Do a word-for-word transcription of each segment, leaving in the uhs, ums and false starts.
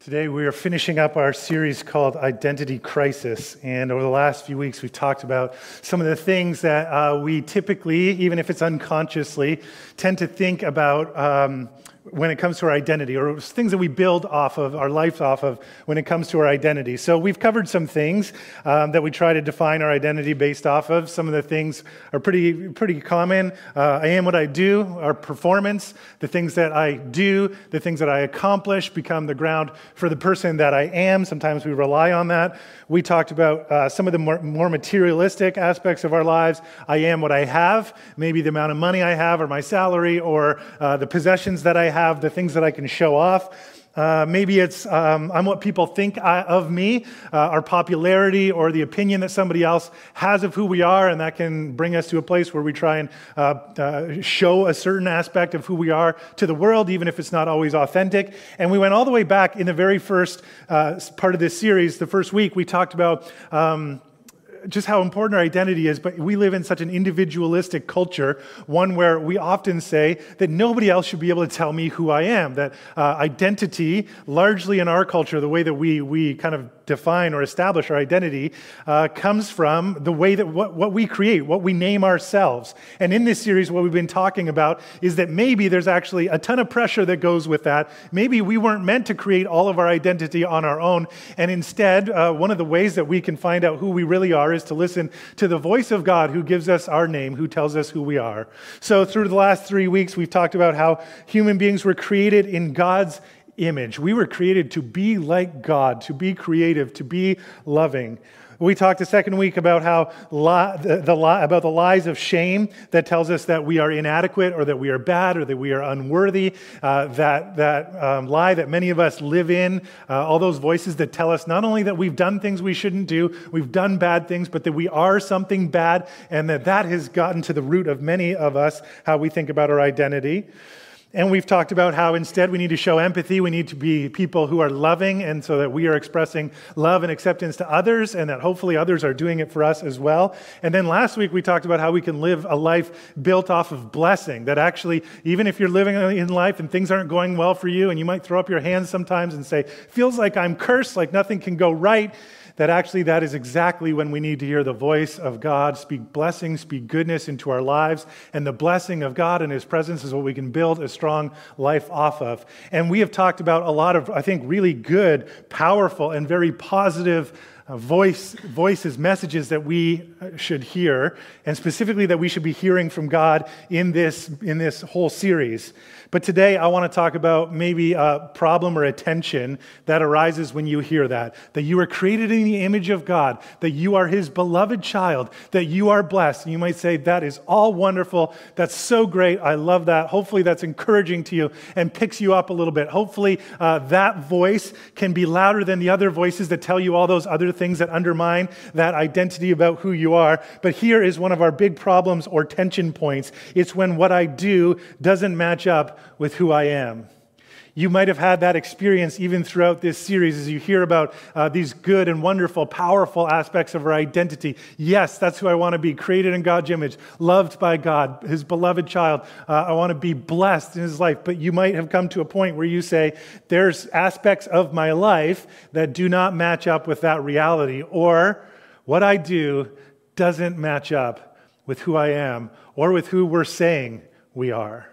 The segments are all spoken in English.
Today we are finishing up our series called Identity Crisis, and over the last few weeks we've talked about some of the things that uh, we typically, even if it's unconsciously, tend to think about um, when it comes to our identity, or things that we build off of, our life off of, when it comes to our identity. So we've covered some things um, that we try to define our identity based off of. Some of the things are pretty pretty common. Uh, I am what I do, our performance, the things that I do, the things that I accomplish become the ground for the person that I am. Sometimes we rely on that. We talked about uh, some of the more, more materialistic aspects of our lives. I am what I have, maybe the amount of money I have, or my salary, or uh, the possessions that I have, the things that I can show off. Uh, maybe it's um, I'm what people think I, of me, uh, our popularity, or the opinion that somebody else has of who we are, and that can bring us to a place where we try and uh, uh, show a certain aspect of who we are to the world, even if it's not always authentic. And we went all the way back in the very first uh, part of this series, the first week, we talked about um, just how important our identity is, but we live in such an individualistic culture, one where we often say that nobody else should be able to tell me who I am, that uh, identity, largely in our culture, the way that we we kind of define or establish our identity, uh, comes from the way that what, what we create, what we name ourselves. And in this series, what we've been talking about is that maybe there's actually a ton of pressure that goes with that. Maybe we weren't meant to create all of our identity on our own, and instead, uh, one of the ways that we can find out who we really are is to listen to the voice of God who gives us our name, who tells us who we are. So through the last three weeks, we've talked about how human beings were created in God's image. We were created to be like God, to be creative, to be loving. We talked the second week about how li- the, the li- about the lies of shame that tells us that we are inadequate, or that we are bad, or that we are unworthy. Uh, that that um, lie that many of us live in. Uh, all those voices that tell us not only that we've done things we shouldn't do, we've done bad things, but that we are something bad, and that that has gotten to the root of many of us, how we think about our identity. And we've talked about how instead we need to show empathy, we need to be people who are loving, and so that we are expressing love and acceptance to others, and that hopefully others are doing it for us as well. And then last week we talked about how we can live a life built off of blessing, that actually even if you're living in life and things aren't going well for you, and you might throw up your hands sometimes and say, feels like I'm cursed, like nothing can go right, that actually that is exactly when we need to hear the voice of God speak blessing, speak goodness into our lives. And the blessing of God and His presence is what we can build a strong life off of. And we have talked about a lot of, I think, really good, powerful, and very positive Uh, voice, voices, messages that we should hear, and specifically that we should be hearing from God in this, in this whole series. But today I want to talk about maybe a problem or a tension that arises when you hear that, that you are created in the image of God, that you are His beloved child, that you are blessed. And you might say, that is all wonderful. That's so great. I love that. Hopefully that's encouraging to you and picks you up a little bit. Hopefully uh, that voice can be louder than the other voices that tell you all those other things that undermine that identity about who you are. But here is one of our big problems or tension points. It's when what I do doesn't match up with who I am. You might have had that experience even throughout this series as you hear about uh, these good and wonderful, powerful aspects of our identity. Yes, that's who I want to be, created in God's image, loved by God, His beloved child. Uh, I want to be blessed in His life. But you might have come to a point where you say, there's aspects of my life that do not match up with that reality, or what I do doesn't match up with who I am or with who we're saying we are.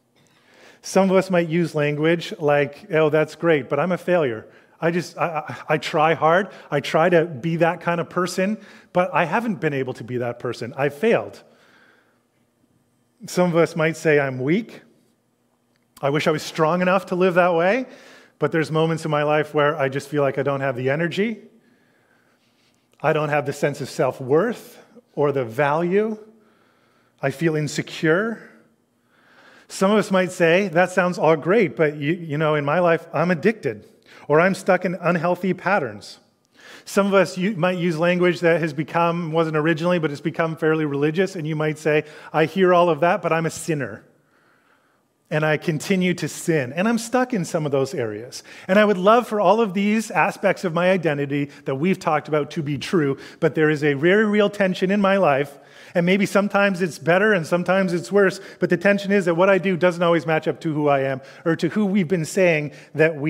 Some of us might use language like, oh, that's great, but I'm a failure. I just, I, I, I try hard. I try to be that kind of person, but I haven't been able to be that person. I failed. Some of us might say, I'm weak. I wish I was strong enough to live that way, but there's moments in my life where I just feel like I don't have the energy. I don't have the sense of self-worth or the value. I feel insecure. Some of us might say, that sounds all great, but you, you know, in my life, I'm addicted, or I'm stuck in unhealthy patterns. Some of us you, might use language that has become, wasn't originally, but it's become fairly religious, and you might say, I hear all of that, but I'm a sinner. And I continue to sin, and I'm stuck in some of those areas. And I would love for all of these aspects of my identity that we've talked about to be true, but there is a very real tension in my life. And maybe sometimes it's better and sometimes it's worse, but the tension is that what I do doesn't always match up to who I am or to who we've been saying that we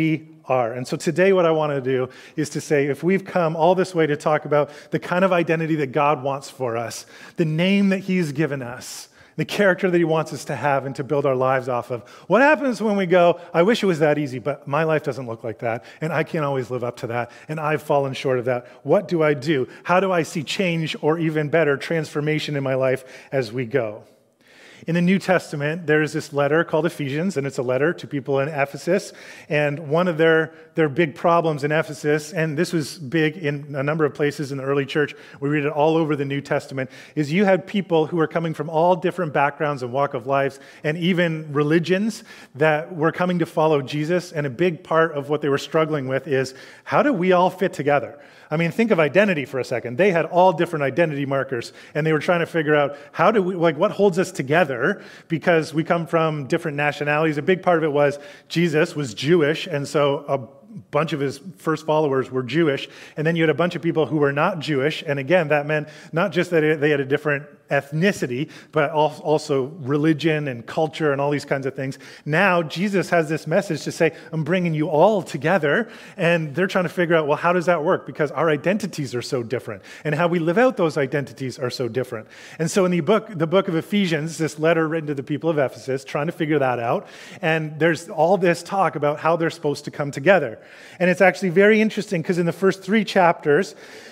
are. And so today what I want to do is to say, if we've come all this way to talk about the kind of identity that God wants for us, the name that he's given us, the character that he wants us to have and to build our lives off of. What happens when we go, I wish it was that easy, but my life doesn't look like that, and I can't always live up to that, and I've fallen short of that. What do I do? How do I see change, or even better, transformation in my life as we go? In the New Testament, there is this letter called Ephesians, and it's a letter to people in Ephesus. And one of their, their big problems in Ephesus, and this was big in a number of places in the early church, we read it all over the New Testament, is you had people who were coming from all different backgrounds and walk of lives, and even religions that were coming to follow Jesus. And a big part of what they were struggling with is, how do we all fit together? I mean, think of identity for a second. They had all different identity markers, and they were trying to figure out how do we, like, what holds us together, because we come from different nationalities. A big part of it was Jesus was Jewish, and so a bunch of his first followers were Jewish, and then you had a bunch of people who were not Jewish, and again, that meant not just that they had a different ethnicity, but also religion and culture and all these kinds of things. Now, Jesus has this message to say, I'm bringing you all together, and they're trying to figure out, well, how does that work? Because our identities are so different, and how we live out those identities are so different. And so in the book, the book of Ephesians, this letter written to the people of Ephesus, trying to figure that out, and there's all this talk about how they're supposed to come together. And it's actually very interesting, because in the first three chapters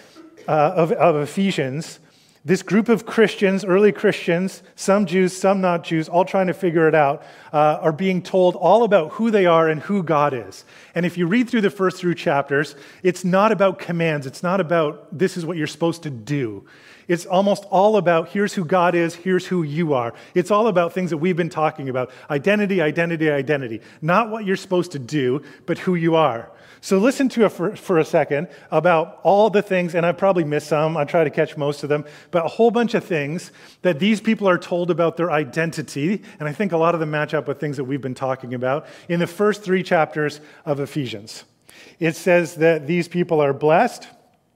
uh, of, of Ephesians, this group of Christians, early Christians, some Jews, some not Jews, all trying to figure it out, uh, are being told all about who they are and who God is. And if you read through the first three chapters, it's not about commands. It's not about this is what you're supposed to do. It's almost all about here's who God is, here's who you are. It's all about things that we've been talking about. Identity, identity, identity. Not what you're supposed to do, but who you are. So listen to it for, for a second about all the things, and I probably missed some, I try to catch most of them, but a whole bunch of things that these people are told about their identity, and I think a lot of them match up with things that we've been talking about, in the first three chapters of Ephesians. It says that these people are blessed,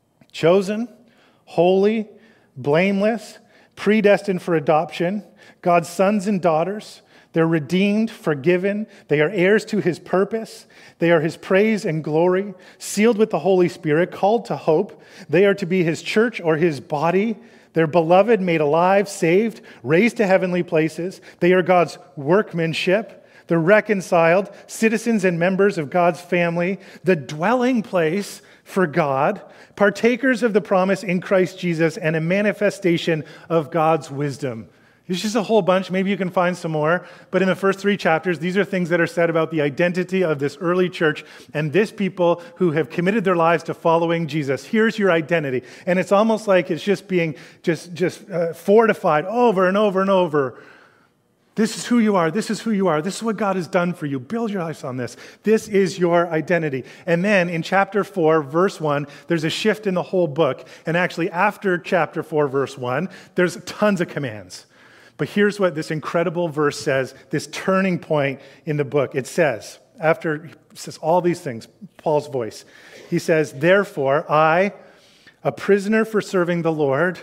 chosen, holy, blameless, predestined for adoption, God's sons and daughters. They're redeemed, forgiven. They are heirs to his purpose. They are his praise and glory, sealed with the Holy Spirit, called to hope. They are to be his church or his body. They're beloved, made alive, saved, raised to heavenly places. They are God's workmanship. They're reconciled, citizens and members of God's family, the dwelling place for God, partakers of the promise in Christ Jesus, and a manifestation of God's wisdom. It's just a whole bunch. Maybe you can find some more. But in the first three chapters, these are things that are said about the identity of this early church and this people who have committed their lives to following Jesus. Here's your identity. And it's almost like it's just being just, just uh, fortified over and over and over. This is who you are. This is who you are. This is what God has done for you. Build your life on this. This is your identity. And then in chapter four, verse one, there's a shift in the whole book. And actually after chapter four, verse one, there's tons of commands. But here's what this incredible verse says, this turning point in the book. It says, after he says all these things, Paul's voice, he says, therefore, I, a prisoner for serving the Lord,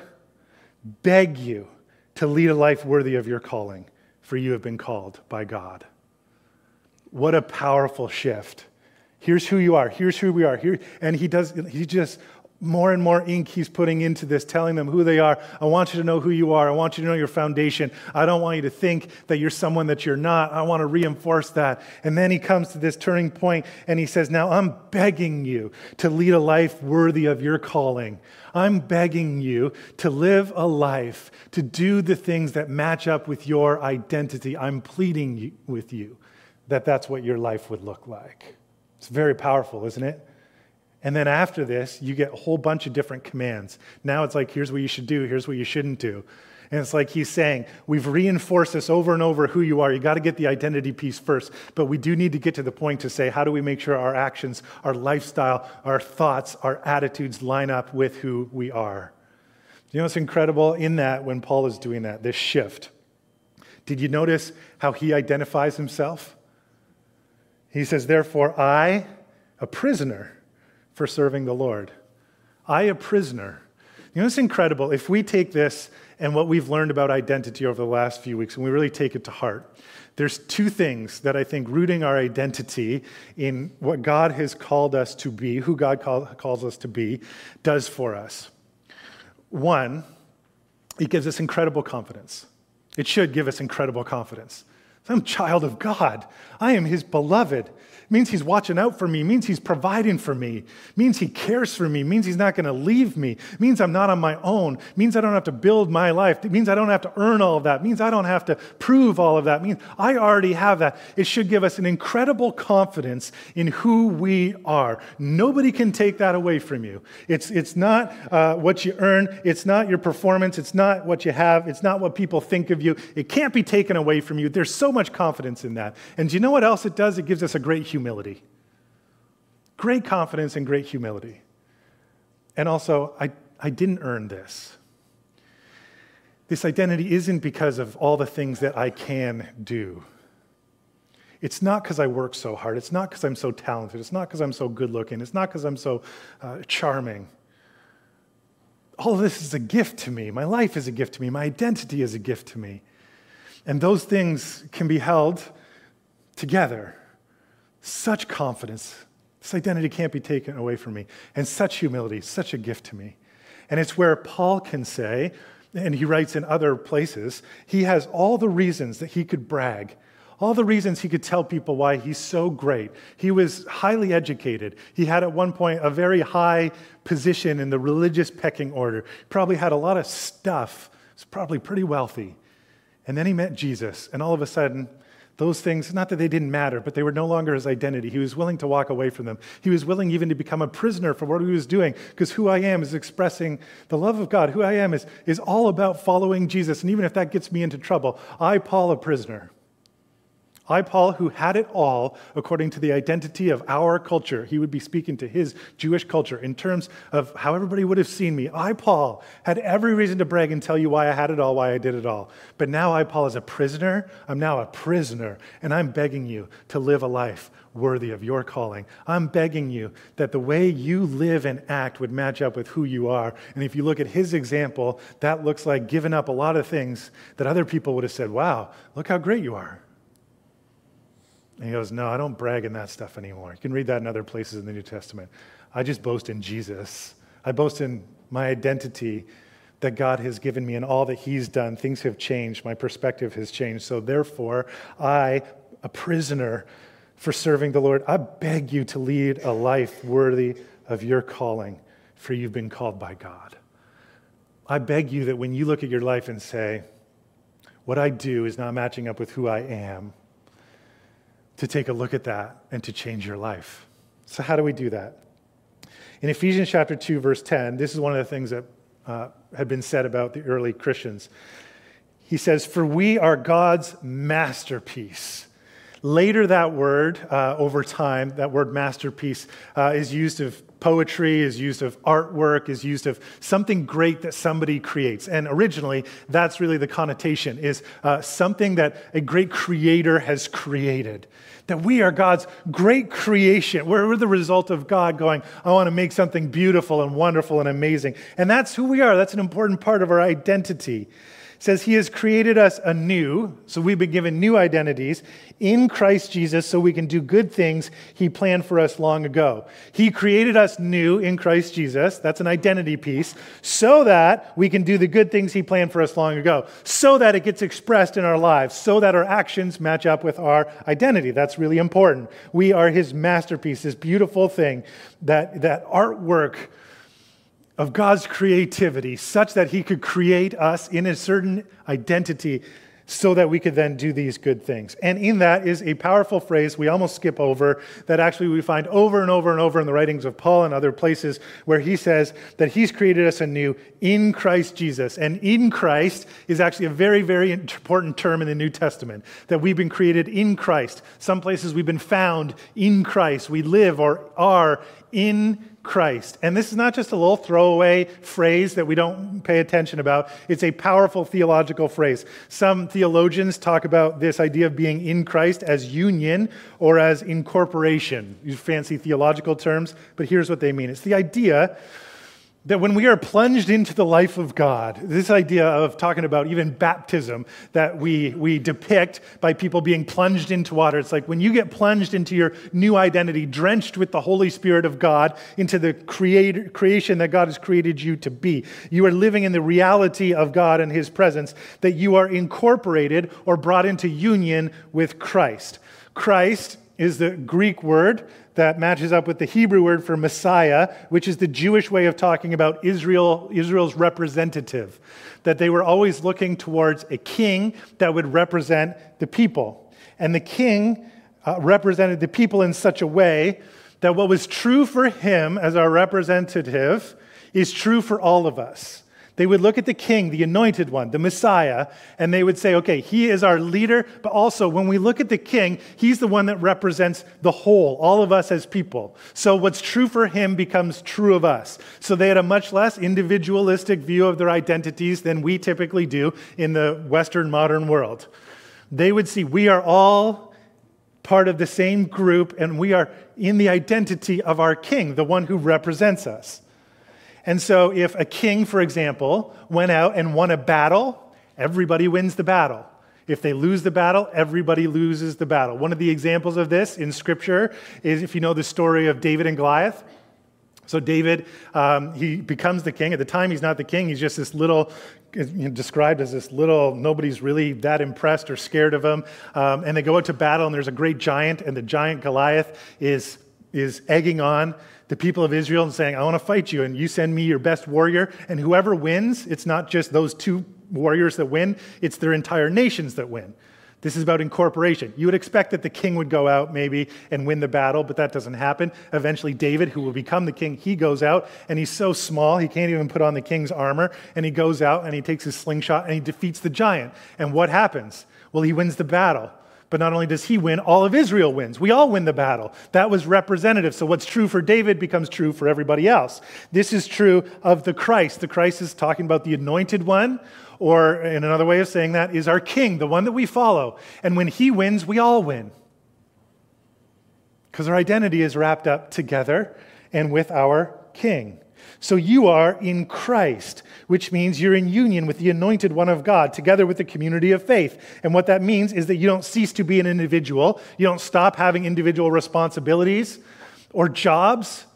beg you to lead a life worthy of your calling, for you have been called by God. What a powerful shift. Here's who you are. Here's who we are. Here, and he does, he just, more and more ink he's putting into this, telling them who they are. I want you to know who you are. I want you to know your foundation. I don't want you to think that you're someone that you're not. I want to reinforce that. And then he comes to this turning point and he says, now I'm begging you to lead a life worthy of your calling. I'm begging you to live a life, to do the things that match up with your identity. I'm pleading with you that that's what your life would look like. It's very powerful, isn't it? And then after this, you get a whole bunch of different commands. Now it's like, here's what you should do, here's what you shouldn't do. And it's like he's saying, we've reinforced this over and over who you are. You got to get the identity piece first. But we do need to get to the point to say, how do we make sure our actions, our lifestyle, our thoughts, our attitudes line up with who we are? You know what's incredible in that when Paul is doing that, this shift? Did you notice how he identifies himself? He says, therefore, I, a prisoner, for serving the Lord. I, a prisoner. You know, it's incredible. If we take this and what we've learned about identity over the last few weeks, and we really take it to heart, there's two things that I think rooting our identity in what God has called us to be, who God call, calls us to be, does for us. One, it gives us incredible confidence. It should give us incredible confidence. I'm a child of God. I am his beloved. It means he's watching out for me. It means he's providing for me. It means he cares for me. It means he's not going to leave me. It means I'm not on my own. It means I don't have to build my life. It means I don't have to earn all of that. It means I don't have to prove all of that. It means I already have that. It should give us an incredible confidence in who we are. Nobody can take that away from you. It's, it's not uh, what you earn. It's not your performance. It's not what you have. It's not what people think of you. It can't be taken away from you. There's so much confidence in that. And do you know what else it does? It gives us a great humility. Great confidence and great humility. And also, I, I didn't earn this. This identity isn't because of all the things that I can do. It's not because I work so hard. It's not because I'm so talented. It's not because I'm so good looking. It's not because I'm so uh, charming. All of this is a gift to me. My life is a gift to me. My identity is a gift to me. And those things can be held together. Such confidence. This identity can't be taken away from me. And such humility, such a gift to me. And it's where Paul can say, and he writes in other places, he has all the reasons that he could brag, all the reasons he could tell people why he's so great. He was highly educated. He had at one point a very high position in the religious pecking order. He probably had a lot of stuff. He was probably pretty wealthy. And then he met Jesus, and all of a sudden, those things, not that they didn't matter, but they were no longer his identity. He was willing to walk away from them. He was willing even to become a prisoner for what he was doing, because who I am is expressing the love of God. Who I am is, is all about following Jesus, and even if that gets me into trouble, I, Paul, a prisoner. I, Paul, who had it all according to the identity of our culture. He would be speaking to his Jewish culture in terms of how everybody would have seen me. I, Paul, had every reason to brag and tell you why I had it all, why I did it all. But now I, Paul, as a prisoner, I'm now a prisoner, and I'm begging you to live a life worthy of your calling. I'm begging you that the way you live and act would match up with who you are. And if you look at his example, that looks like giving up a lot of things that other people would have said, wow, look how great you are. And he goes, no, I don't brag in that stuff anymore. You can read that in other places in the New Testament. I just boast in Jesus. I boast in my identity that God has given me and all that he's done. Things have changed. My perspective has changed. So therefore, I, a prisoner for serving the Lord, I beg you to lead a life worthy of your calling, for you've been called by God. I beg you that when you look at your life and say, what I do is not matching up with who I am, to take a look at that and to change your life. So how do we do that? In Ephesians chapter two, verse ten, this is one of the things that uh, had been said about the early Christians. He says, for we are God's masterpiece. Later that word, uh, over time, that word masterpiece uh, is used of poetry, is used of artwork, is used of something great that somebody creates. And originally, that's really the connotation, is uh, something that a great creator has created. That we are God's great creation. We're, we're the result of God going, I want to make something beautiful and wonderful and amazing. And that's who we are. That's an important part of our identity. It says he has created us anew, so we've been given new identities in Christ Jesus so we can do good things he planned for us long ago. He created us new in Christ Jesus, that's an identity piece, so that we can do the good things he planned for us long ago, so that it gets expressed in our lives, so that our actions match up with our identity. That's really important. We are his masterpiece, this beautiful thing, that, that artwork of God's creativity, such that he could create us in a certain identity so that we could then do these good things. And in that is a powerful phrase we almost skip over that actually we find over and over and over in the writings of Paul and other places where he says that he's created us anew in Christ Jesus. And in Christ is actually a very, very important term in the New Testament, that we've been created in Christ. Some places we've been found in Christ. We live or are in Christ. And this is not just a little throwaway phrase that we don't pay attention about. It's a powerful theological phrase. Some theologians talk about this idea of being in Christ as union or as incorporation. These fancy theological terms, but here's what they mean. It's the idea That when we are plunged into the life of God, this idea of talking about even baptism that we, we depict by people being plunged into water, it's like when you get plunged into your new identity, drenched with the Holy Spirit of God, into the create, creation that God has created you to be. You are living in the reality of God and His presence, that you are incorporated or brought into union with Christ. Christ is the Greek word that matches up with the Hebrew word for Messiah, which is the Jewish way of talking about Israel, Israel's representative, that they were always looking towards a king that would represent the people. And the king uh, represented the people in such a way that what was true for him as our representative is true for all of us. They would look at the king, the anointed one, the Messiah, and they would say, okay, he is our leader, but also when we look at the king, he's the one that represents the whole, all of us as people. So what's true for him becomes true of us. So they had a much less individualistic view of their identities than we typically do in the Western modern world. They would see we are all part of the same group, and we are in the identity of our king, the one who represents us. And so if a king, for example, went out and won a battle, everybody wins the battle. If they lose the battle, everybody loses the battle. One of the examples of this in Scripture is if you know the story of David and Goliath. So David, um, he becomes the king. At the time, he's not the king. He's just this little, you know, described as this little, nobody's really that impressed or scared of him. Um, and they go out to battle, and there's a great giant, and the giant Goliath is, is egging on the people of Israel and saying, I want to fight you, and you send me your best warrior, and whoever wins, it's not just those two warriors that win, it's their entire nations that win. This is about incorporation. You would expect that the king would go out maybe and win the battle, but that doesn't happen. Eventually, David, who will become the king, he goes out, and he's so small, he can't even put on the king's armor, and he goes out, and he takes his slingshot, and he defeats the giant. And what happens? Well, he wins the battle. But not only does he win, all of Israel wins. We all win the battle. That was representative. So what's true for David becomes true for everybody else. This is true of the Christ. The Christ is talking about the anointed one, or in another way of saying that is our king, the one that we follow. And when he wins, we all win. Because our identity is wrapped up together and with our king. So you are in Christ, which means you're in union with the anointed one of God, together with the community of faith. And what that means is that you don't cease to be an individual. You don't stop having individual responsibilities or jobs,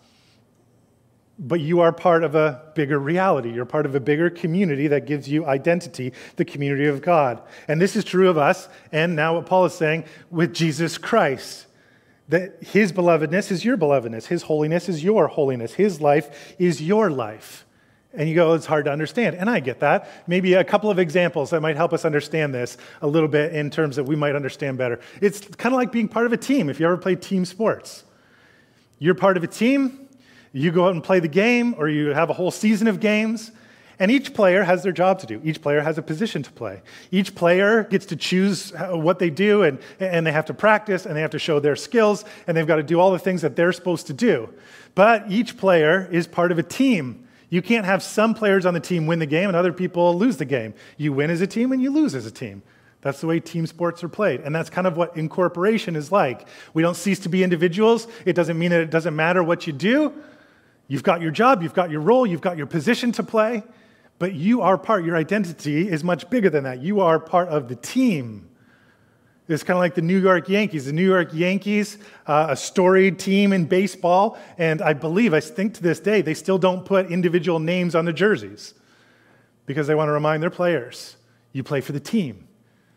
but you are part of a bigger reality. You're part of a bigger community that gives you identity, the community of God. And this is true of us, and now what Paul is saying, with Jesus Christ. That his belovedness is your belovedness. His holiness is your holiness. His life is your life. And you go, it's hard to understand. And I get that. Maybe a couple of examples that might help us understand this a little bit in terms that we might understand better. It's kind of like being part of a team. If you ever play team sports, you're part of a team, you go out and play the game, or you have a whole season of games, and each player has their job to do. Each player has a position to play. Each player gets to choose what they do, and, and they have to practice, and they have to show their skills, and they've got to do all the things that they're supposed to do. But each player is part of a team. You can't have some players on the team win the game and other people lose the game. You win as a team and you lose as a team. That's the way team sports are played. And that's kind of what incorporation is like. We don't cease to be individuals. It doesn't mean that it doesn't matter what you do. You've got your job, you've got your role, you've got your position to play. But you are part, your identity is much bigger than that. You are part of the team. It's kind of like the New York Yankees. The New York Yankees, uh, a storied team in baseball, and I believe, I think to this day, they still don't put individual names on the jerseys because they want to remind their players, you play for the team.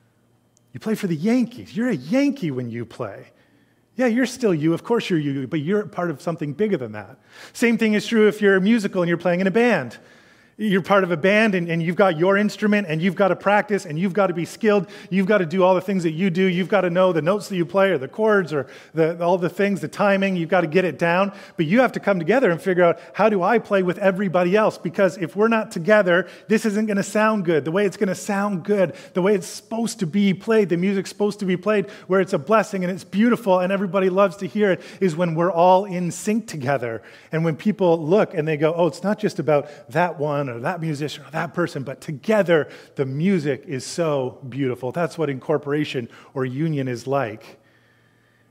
You play for the Yankees. You're a Yankee when you play. Yeah, you're still you. Of course you're you, but you're part of something bigger than that. Same thing is true if you're a musical and you're playing in a band. You're part of a band, and, and you've got your instrument, and you've got to practice, and you've got to be skilled. You've got to do all the things that you do. You've got to know the notes that you play, or the chords, or the, all the things, the timing. You've got to get it down. But you have to come together and figure out, how do I play with everybody else? Because if we're not together, this isn't going to sound good. The way it's going to sound good, the way it's supposed to be played, the music's supposed to be played, where it's a blessing and it's beautiful and everybody loves to hear it, is when we're all in sync together. And when people look and they go, oh, it's not just about that one or that musician or that person, but together the music is so beautiful. That's what incorporation or union is like.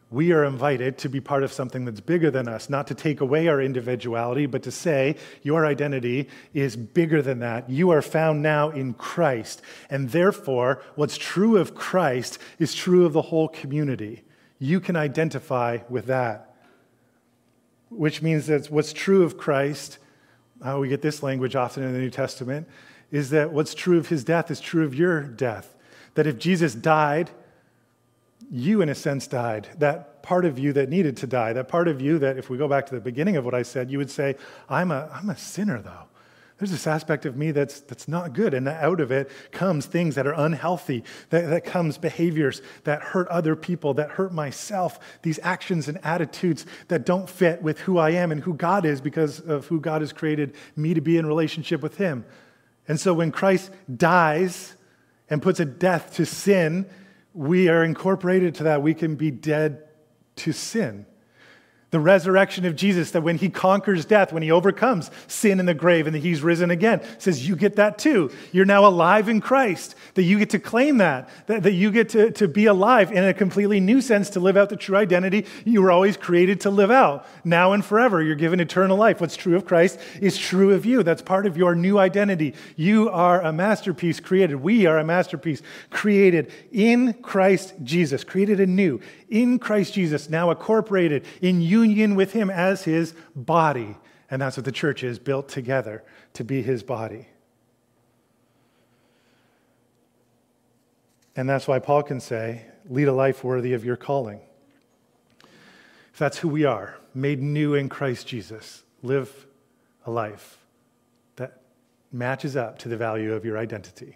we are invited to be part of something that's bigger than us, not to take away our individuality, but to say your identity is bigger than that. You are found now in Christ, and therefore what's true of Christ is true of the whole community. You can identify with that, which means that what's true of Christ, how we get this language often in the New Testament, is that what's true of his death is true of your death. That if Jesus died, you, in a sense, died. That part of you that needed to die, that part of you that, if we go back to the beginning of what I said, you would say, I'm a, I'm a sinner, though. There's this aspect of me that's, that's not good, and out of it comes things that are unhealthy, that, that comes behaviors that hurt other people, that hurt myself, these actions and attitudes that don't fit with who I am and who God is because of who God has created me to be in relationship with him. And so when Christ dies and puts a death to sin, we are incorporated to that. We can be dead to sin. The resurrection of Jesus, that when he conquers death, when he overcomes sin in the grave and that he's risen again, says you get that too. You're now alive in Christ, that you get to claim that, that, that you get to, to be alive in a completely new sense, to live out the true identity you were always created to live out. Now and forever, you're given eternal life. What's true of Christ is true of you. That's part of your new identity. You are a masterpiece created. We are a masterpiece created in Christ Jesus, created anew in Christ Jesus, now incorporated in union with him as his body. And that's what the church is, built together to be his body. And that's why Paul can say, lead a life worthy of your calling. If that's who we are, made new in Christ Jesus, live a life that matches up to the value of your identity.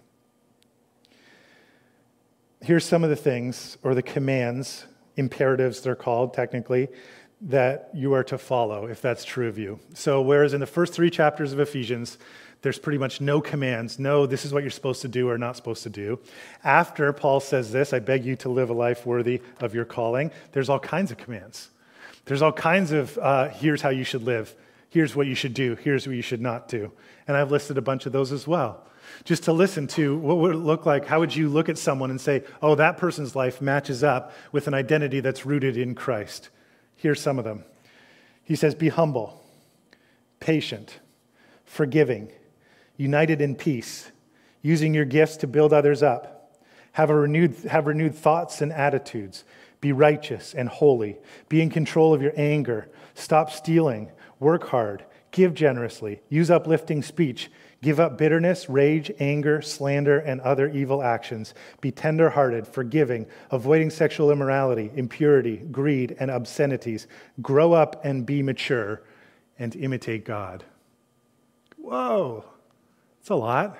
Here's some of the things, or the commands, imperatives they're called technically, that you are to follow if that's true of you. So whereas in the first three chapters of Ephesians, there's pretty much no commands, no, this is what you're supposed to do or not supposed to do. After Paul says this, I beg you to live a life worthy of your calling, there's all kinds of commands. There's all kinds of, uh, here's how you should live, here's what you should do, here's what you should not do. And I've listed a bunch of those as well. Just to listen to what would it look like, how would you look at someone and say, oh, that person's life matches up with an identity that's rooted in Christ. Here's some of them. He says, be humble, patient, forgiving, united in peace, using your gifts to build others up, have a renewed, have renewed thoughts and attitudes, be righteous and holy, be in control of your anger, stop stealing, work hard, give generously, use uplifting speech, give up bitterness, rage, anger, slander, and other evil actions. Be tender-hearted, forgiving, avoiding sexual immorality, impurity, greed, and obscenities. Grow up and be mature, and imitate God. Whoa, that's a lot.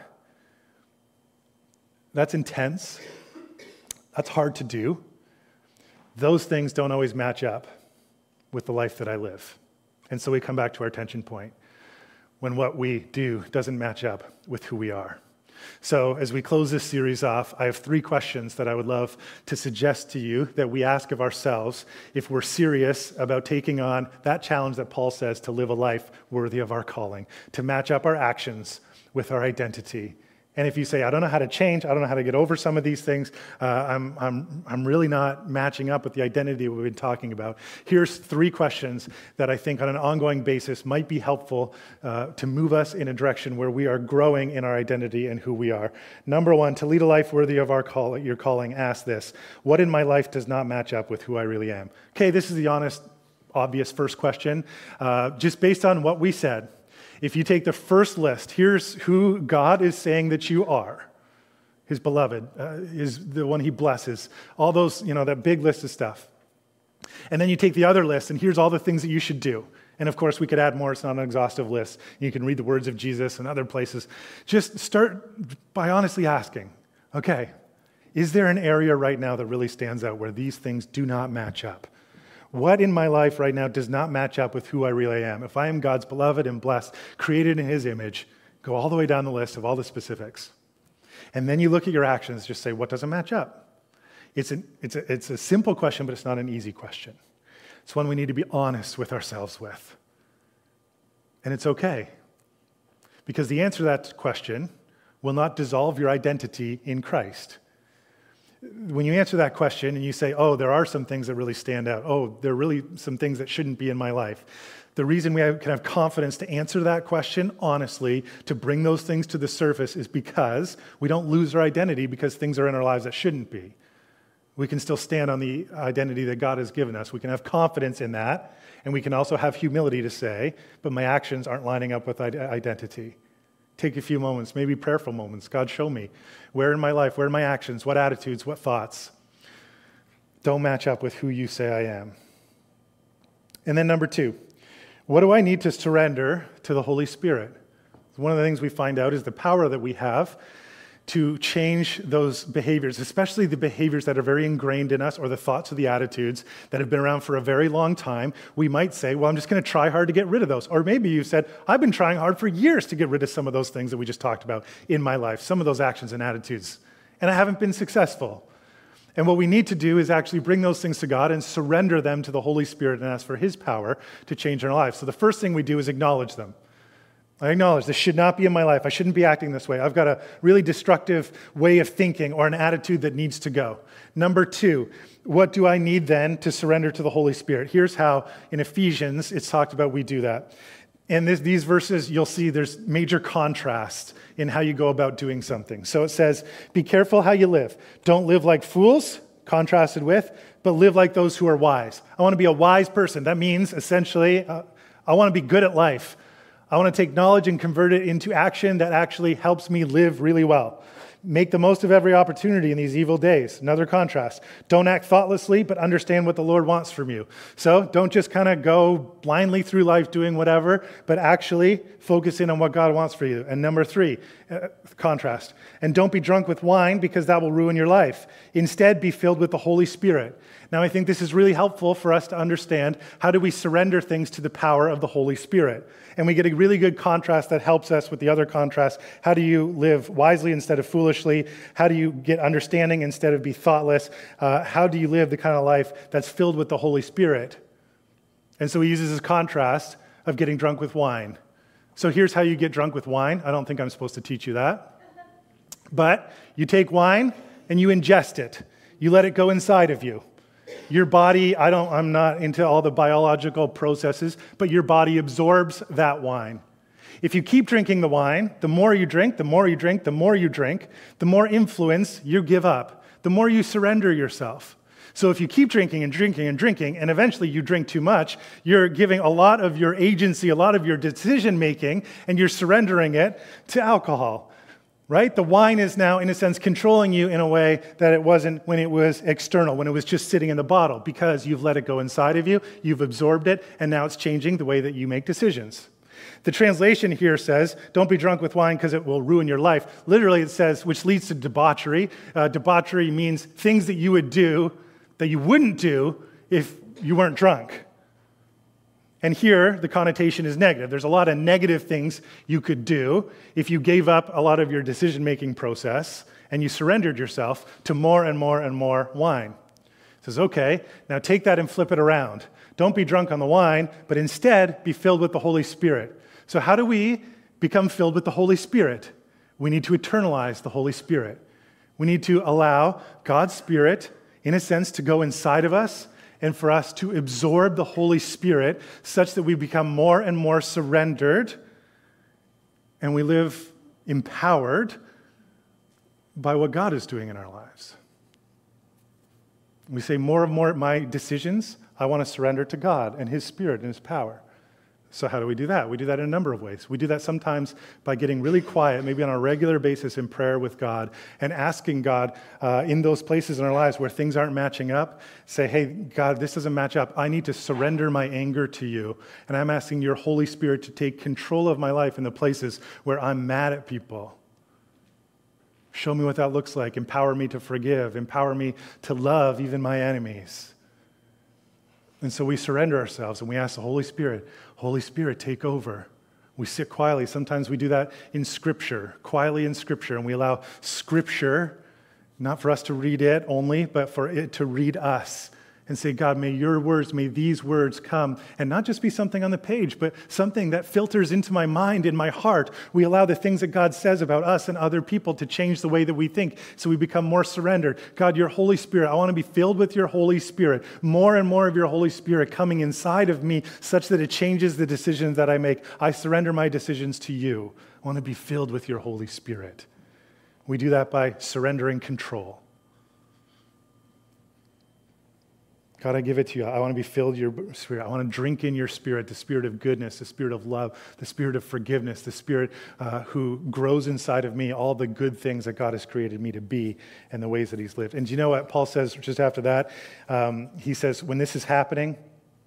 That's intense. That's hard to do. Those things don't always match up with the life that I live. And so we come back to our tension point, when what we do doesn't match up with who we are. So as we close this series off, I have three questions that I would love to suggest to you that we ask of ourselves if we're serious about taking on that challenge that Paul says to live a life worthy of our calling, to match up our actions with our identity. And if you say, I don't know how to change, I don't know how to get over some of these things, uh, I'm, I'm, I'm really not matching up with the identity we've been talking about. Here's three questions that I think on an ongoing basis might be helpful uh, to move us in a direction where we are growing in our identity and who we are. Number one, to lead a life worthy of our call, your calling, ask this: what in my life does not match up with who I really am? Okay, this is the honest, obvious first question. Uh, just based on what we said, if you take the first list, here's who God is saying that you are. His beloved, uh, is the one he blesses. All those, you know, that big list of stuff. And then you take the other list, and here's all the things that you should do. And of course, we could add more. It's not an exhaustive list. You can read the words of Jesus and other places. Just start by honestly asking, okay, is there an area right now that really stands out where these things do not match up? What in my life right now does not match up with who I really am? If I am God's beloved and blessed, created in his image, go all the way down the list of all the specifics. And then you look at your actions, just say, what doesn't match up? It's, an, it's, a, it's a simple question, but it's not an easy question. It's one we need to be honest with ourselves with. And it's okay. Because the answer to that question will not dissolve your identity in Christ. when you answer that question and you say, oh, there are some things that really stand out. Oh, there are really some things that shouldn't be in my life. The reason we have, can have confidence to answer that question honestly, to bring those things to the surface, is because we don't lose our identity because things are in our lives that shouldn't be. We can still stand on the identity that God has given us. We can have confidence in that, and we can also have humility to say, but my actions aren't lining up with identity. Take a few moments, maybe prayerful moments. God, show me where in my life, where are my actions, what attitudes, what thoughts don't match up with who you say I am. And then number two, what do I need to surrender to the Holy Spirit? One of the things we find out is the power that we have to change those behaviors, especially the behaviors that are very ingrained in us, or the thoughts or the attitudes that have been around for a very long time. We might say, well, I'm just going to try hard to get rid of those. Or maybe you said, I've been trying hard for years to get rid of some of those things that we just talked about in my life, some of those actions and attitudes, and I haven't been successful. And what we need to do is actually bring those things to God and surrender them to the Holy Spirit and ask for His power to change our lives. So the first thing we do is acknowledge them. I acknowledge this should not be in my life. I shouldn't be acting this way. I've got a really destructive way of thinking or an attitude that needs to go. Number two, what do I need then to surrender to the Holy Spirit? Here's how in Ephesians it's talked about we do that. In this, these verses, you'll see there's major contrast in how you go about doing something. So it says, be careful how you live. Don't live like fools, contrasted with, but live like those who are wise. I want to be a wise person. That means, essentially, uh, I want to be good at life. I want to take knowledge and convert it into action that actually helps me live really well. Make the most of every opportunity in these evil days. Another contrast. Don't act thoughtlessly, but understand what the Lord wants from you. So don't just kind of go blindly through life doing whatever, but actually focus in on what God wants for you. And number three, uh, contrast. And don't be drunk with wine because that will ruin your life. Instead, be filled with the Holy Spirit. Now, I think this is really helpful for us to understand how do we surrender things to the power of the Holy Spirit. And we get a really good contrast that helps us with the other contrast. How do you live wisely instead of foolishly? How do you get understanding instead of be thoughtless? Uh, how do you live the kind of life that's filled with the Holy Spirit? And so he uses this contrast of getting drunk with wine. So here's how you get drunk with wine. I don't think I'm supposed to teach you that. But you take wine and you ingest it. You let it go inside of you. Your body, I don't, I'm not into all the biological processes, but your body absorbs that wine. If you keep drinking the wine, the more you drink, the more you drink, the more you drink, the more influence you give up, the more you surrender yourself. So if you keep drinking and drinking and drinking, and eventually you drink too much, you're giving a lot of your agency, a lot of your decision-making, and you're surrendering it to alcohol. Right? The wine is now, in a sense, controlling you in a way that it wasn't when it was external, when it was just sitting in the bottle, because you've let it go inside of you, you've absorbed it, and now it's changing the way that you make decisions. The translation here says, don't be drunk with wine because it will ruin your life. Literally, it says, which leads to debauchery. Uh, debauchery means things that you would do that you wouldn't do if you weren't drunk. And here, the connotation is negative. There's a lot of negative things you could do if you gave up a lot of your decision-making process and you surrendered yourself to more and more and more wine. It says, okay, now take that and flip it around. Don't be drunk on the wine, but instead be filled with the Holy Spirit. So how do we become filled with the Holy Spirit? We need to eternalize the Holy Spirit. We need to allow God's Spirit, in a sense, to go inside of us and for us to absorb the Holy Spirit such that we become more and more surrendered and we live empowered by what God is doing in our lives. We say more and more of my decisions, I want to surrender to God and His Spirit and His power. So how do we do that? We do that in a number of ways. We do that sometimes by getting really quiet, maybe on a regular basis in prayer with God, and asking God uh, in those places in our lives where things aren't matching up, say, hey, God, this doesn't match up. I need to surrender my anger to you. And I'm asking your Holy Spirit to take control of my life in the places where I'm mad at people. Show me what that looks like. Empower me to forgive. Empower me to love even my enemies. And so we surrender ourselves and we ask the Holy Spirit, Holy Spirit, take over. We sit quietly. Sometimes we do that in Scripture, quietly in Scripture, and we allow Scripture, not for us to read it only, but for it to read us and say, God, may your words, may these words come, and not just be something on the page, but something that filters into my mind, in my heart. We allow the things that God says about us and other people to change the way that we think, so we become more surrendered. God, your Holy Spirit, I want to be filled with your Holy Spirit, more and more of your Holy Spirit coming inside of me, such that it changes the decisions that I make. I surrender my decisions to you. I want to be filled with your Holy Spirit. We do that by surrendering control. God, I give it to you. I want to be filled with your spirit. I want to drink in your spirit, the spirit of goodness, the spirit of love, the spirit of forgiveness, the spirit uh, who grows inside of me, all the good things that God has created me to be and the ways that he's lived. And do you know what Paul says just after that? Um, he says, when this is happening,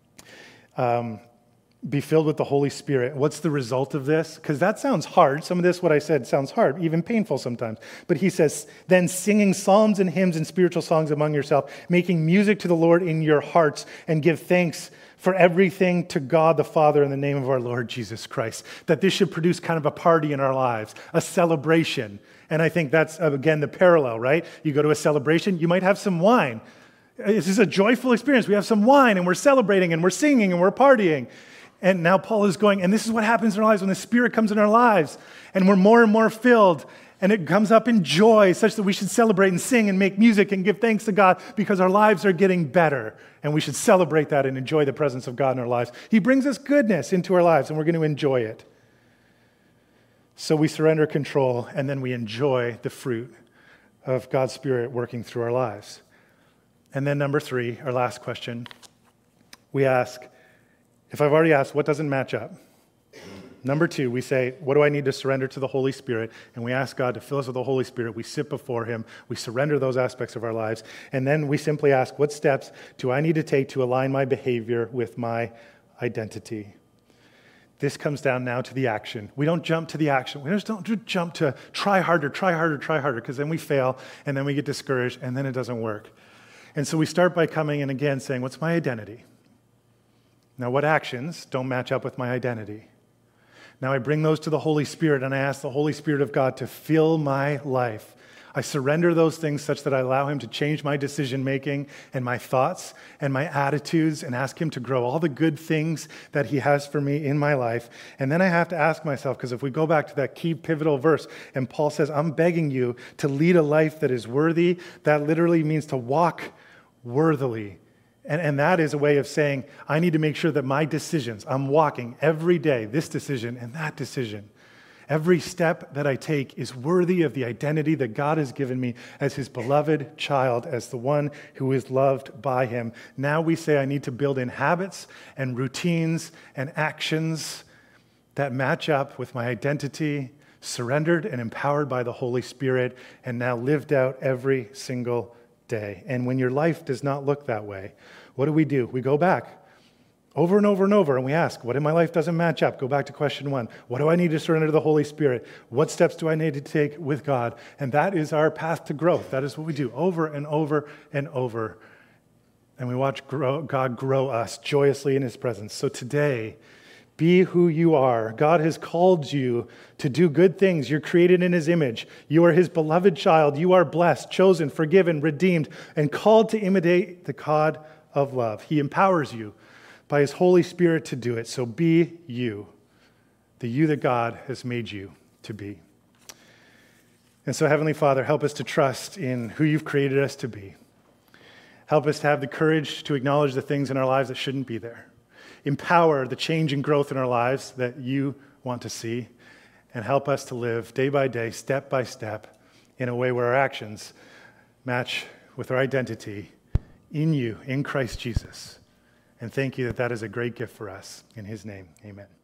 um, be filled with the Holy Spirit. What's the result of this? Because that sounds hard. Some of this, what I said, sounds hard, even painful sometimes. But he says, then singing psalms and hymns and spiritual songs among yourself, making music to the Lord in your hearts, and give thanks for everything to God the Father in the name of our Lord Jesus Christ. That this should produce kind of a party in our lives, a celebration. And I think that's, again, the parallel, right? You go to a celebration, you might have some wine. This is a joyful experience. We have some wine, and we're celebrating, and we're singing, and we're partying. And now Paul is going, and this is what happens in our lives when the Spirit comes in our lives, and we're more and more filled, and it comes up in joy, such that we should celebrate and sing and make music and give thanks to God because our lives are getting better, and we should celebrate that and enjoy the presence of God in our lives. He brings us goodness into our lives, and we're going to enjoy it. So we surrender control, and then we enjoy the fruit of God's Spirit working through our lives. And then number three, our last question, we ask, if I've already asked, what doesn't match up? Number two, we say, what do I need to surrender to the Holy Spirit? And we ask God to fill us with the Holy Spirit. We sit before him. We surrender those aspects of our lives. And then we simply ask, what steps do I need to take to align my behavior with my identity? This comes down now to the action. We don't jump to the action. We just don't jump to try harder, try harder, try harder, because then we fail, and then we get discouraged, and then it doesn't work. And so we start by coming in again saying, what's my identity? Now, what actions don't match up with my identity? Now, I bring those to the Holy Spirit, and I ask the Holy Spirit of God to fill my life. I surrender those things such that I allow him to change my decision-making and my thoughts and my attitudes, and ask him to grow all the good things that he has for me in my life. And then I have to ask myself, because if we go back to that key pivotal verse, and Paul says, I'm begging you to lead a life that is worthy, that literally means to walk worthily. And, and that is a way of saying, I need to make sure that my decisions, I'm walking every day, this decision and that decision. Every step that I take is worthy of the identity that God has given me as his beloved child, as the one who is loved by him. Now we say I need to build in habits and routines and actions that match up with my identity, surrendered and empowered by the Holy Spirit, and now lived out every single day. And when your life does not look that way, what do we do? We go back over and over and over, and we ask, what in my life doesn't match up? Go back to question one. What do I need to surrender to the Holy Spirit? What steps do I need to take with God? And that is our path to growth. That is what we do over and over and over. And we watch grow, God grow us joyously in his presence. So today, be who you are. God has called you to do good things. You're created in his image. You are his beloved child. You are blessed, chosen, forgiven, redeemed, and called to imitate the God of love. He empowers you by his Holy Spirit to do it. So be you, the you that God has made you to be. And so, Heavenly Father, help us to trust in who you've created us to be. Help us to have the courage to acknowledge the things in our lives that shouldn't be there. Empower the change and growth in our lives that you want to see, and help us to live day by day, step by step, in a way where our actions match with our identity in you, in Christ Jesus. And thank you that that is a great gift for us. In his name, amen.